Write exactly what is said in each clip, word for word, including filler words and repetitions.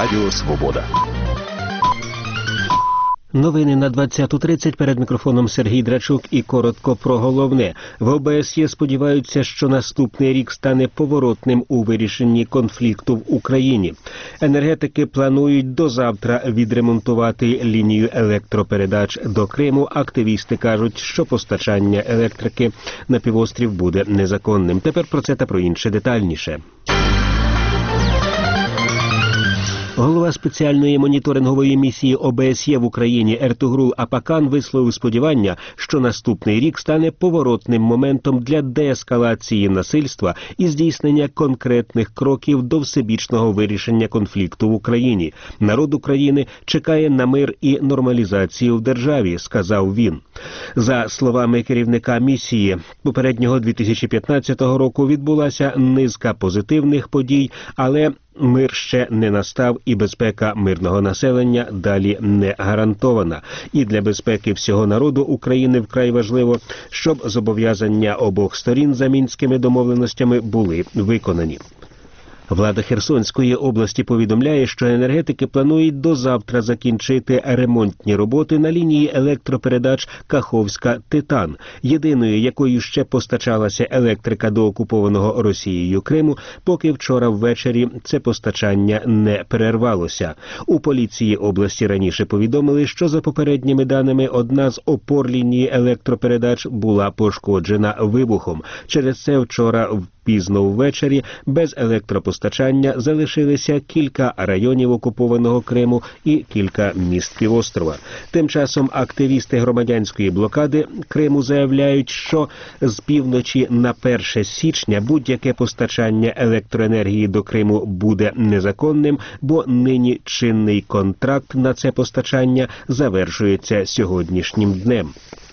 Радіо Свобода. Новини на двадцяту тридцять, перед мікрофоном Сергій Драчук і коротко про головне. В О Б С Є сподіваються, що наступний рік стане поворотним у вирішенні конфлікту в Україні. Енергетики планують до завтра відремонтувати лінію електропередач до Криму. Активісти кажуть, що постачання електрики на півострів буде незаконним. Тепер про це та про інше детальніше. Голова спеціальної моніторингової місії О Б С Є в Україні Ертугрул Апакан висловив сподівання, що наступний рік стане поворотним моментом для деескалації насильства і здійснення конкретних кроків до всебічного вирішення конфлікту в Україні. Народ України чекає на мир і нормалізацію в державі, сказав він. За словами керівника місії, попереднього дві тисячі п'ятнадцятого року відбулася низка позитивних подій, але мир ще не настав і безпека мирного населення далі не гарантована. І для безпеки всього народу України вкрай важливо, щоб зобов'язання обох сторін за мінськими домовленостями були виконані. Влада Херсонської області повідомляє, що енергетики планують до завтра закінчити ремонтні роботи на лінії електропередач Каховська-Титан. Єдиною, якою ще постачалася електрика до окупованого Росією Криму, поки вчора ввечері це постачання не перервалося. У поліції області раніше повідомили, що за попередніми даними одна з опор лінії електропередач була пошкоджена вибухом. Через це вчора пізно ввечері без електропостачання залишилися кілька районів окупованого Криму і кілька міст півострова. Тим часом активісти громадянської блокади Криму заявляють, що з півночі на перше січня будь-яке постачання електроенергії до Криму буде незаконним, бо нині чинний контракт на це постачання завершується сьогоднішнім днем.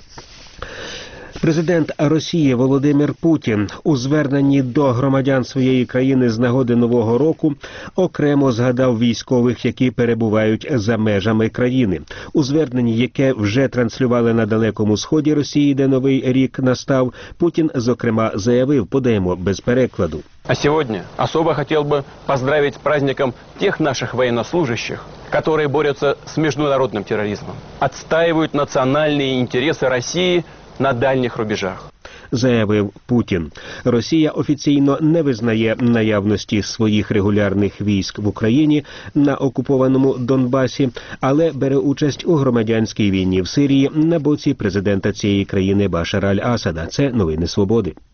Президент Росії Володимир Путін у зверненні до громадян своєї країни з нагоди Нового року окремо згадав військових, які перебувають за межами країни. У зверненні, яке вже транслювали на Далекому Сході Росії, де Новий рік настав, Путін, зокрема, заявив, подаємо без перекладу. А сегодня особо хотел бы поздравить с праздником тех наших военнослужащих, которые борются с международным терроризмом, отстаивают национальные интересы России на дальніх рубежах. Заявив Путін. Росія офіційно не визнає наявності своїх регулярних військ в Україні на окупованому Донбасі, але бере участь у громадянській війні в Сирії на боці президента цієї країни Башара аль-Асада. Це новини Свободи.